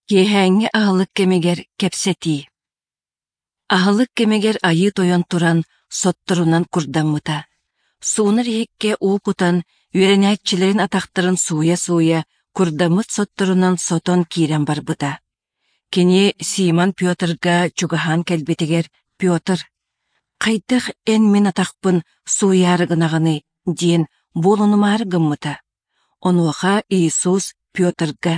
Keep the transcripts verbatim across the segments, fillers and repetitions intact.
Киһәңе аһылык кемегер кепсети. Аһылык кемегер айы тойон туран сотторунан курдаммыта. Суунар ихикке уупутан үөрэнээччилэрин атахтарын сууя-сууя курдаммыт сотторунан сотон киирэн барбыта. Кини Симон Пётрга чугахан кэлбитигер Пётр. Хайдах эн мен атахпын сууярыгынағыны диэн болунумаар гыммыта. Онуаха Иисус Пётрга.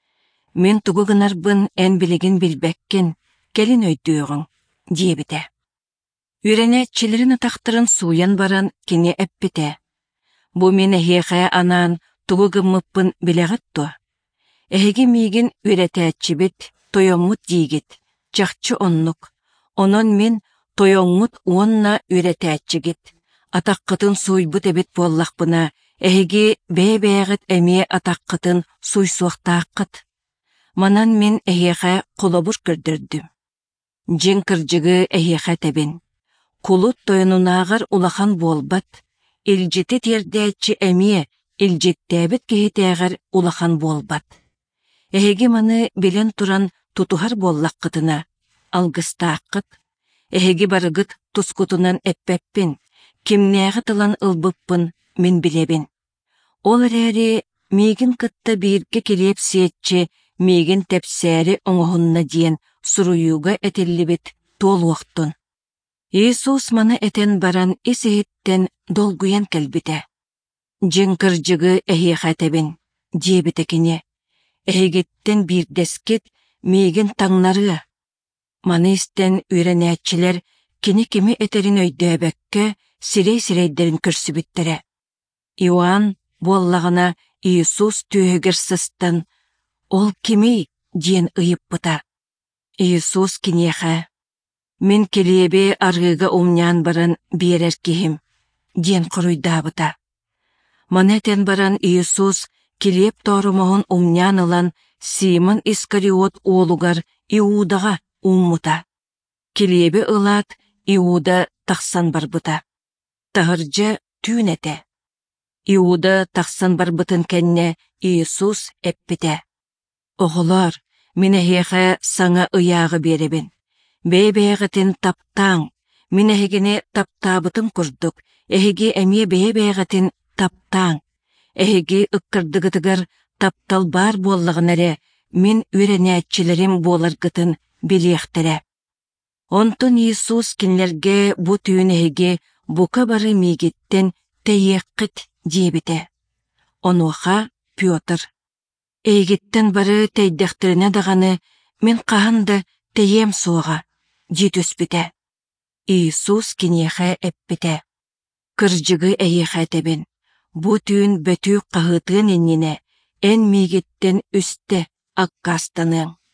Мен тугугынарбын эн билигин билбеккен, келин өйдүүгүн, диэбите. Үөрэнээччилэрин атахтарын сууян баран кини эппите. Бу мен эхиэхэ анаан тугугыммыппын билэҕитту. Эһиги миигин үөрэтээччибит, тойоммут диигит, чахчы оннук. Онон мен тойоңмут уонна үөрэтээччигит. Атаққытын суйбут эбит буоллахпына, эһиги бээ-бээҕит эмиэ атаққытын суйсуохтааққыт. Манан мен эһиэхэ кулобур көрдөрдүм. Дьин кырдьыгы эһиэхэ тэбин. Кулут тойонунаагар улахан буолбат, илдьити тиэрдээччи эмиэ илдьиттээбит киһитээҕэр улахан буолбат. Эһиги маны билэн туран тутухар буоллаххытына, алгыстааққыт. Эһиги барыгыт тускутунан эппеппин, кимнээҕи тылан ылбыппын, мен билебин. Ол эрээри миигин кытта бииргэ килиэп сиэтчи миигин тепсээри оҥоһунна диэн суруйууга этиллибит туолуохтун. Иисус маны этен баран исиһиттен долгуян кэлбите. Дьин кырдьыгы эһиэхэ тэбин, диэбите кини. Эһигиттен биирдэскит миигин таҥнарыа. Маны истен үөрэнээччилэр кини кими этерин өйдөөбөккө сирей-сирейдерин көрсүбүттерэ. Иоанн буоллаҕына Иисус түүһүгэр сыстан, ол кими диэн ыйыппыта. Иисус киниэхэ, мен келиэби аргыга умняан баран биэрэр киһим, диэн хоруйдаабыта. Манэтен баран Иисус килиэп тоорумоһун умняан ылан Симон Искариот уолугар Иудаға ууммута. Килиэби ылаат Иуда тахсан барбыта. Таһырдьа түүнэте. Иуда тахсан барбытын кэннэ Иисус эппите. Оҕолор, мен эһиэхэ саҥа ыйааҕы биэребин. Бэйэ-бэйэҕэтин таптааҥ, мен эһигини таптаабытын курдук, эһиги эмиэ бэйэ-бэйэҕэтин таптааҥ. Эһиги ыккырдыгытыгар таптал баар буоллаҕынарэ, мен үөрэнээччилэрим буоларгытын билиэхтерэ. Онтон Иисус кинилэргэ бу түүн эһиги бука бары миигиттен тэйиэххит диэбите. Онуаха Пётр. Эйгиттен бары тэйдэхтэринэ даҕаны мен хаһан да тэйэм суоҕа, дии түспүтэ. Иисус киниэхэ эппите. Кырдьыгы эйиэхэ тэбин. Бу түүн бөтүүк хаһыытыан иннинэ, эн миигиттен үстэ аккаастаныаң.